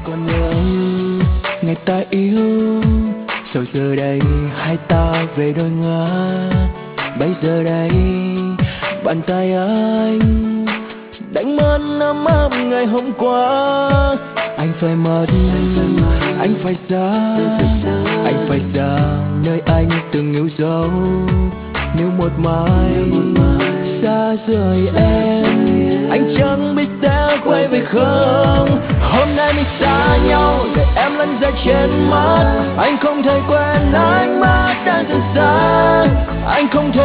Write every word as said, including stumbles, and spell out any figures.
còn nhớ ngày ta yêu. Sao giờ đây hai ta về đôi ngả, bây giờ đây bàn tay anh đánh mất ấm áp ngày hôm qua. Anh phải mất, anh phải xa, anh phải xa nơi anh từng yêu dấu. Nếu một mai xa rời em, anh chẳng biết sẽ quay về không. Hôm nay mình xa nhau, để em lăn ra trên mắt. Anh không thể quên ánh mắt đang dần xa, anh không thể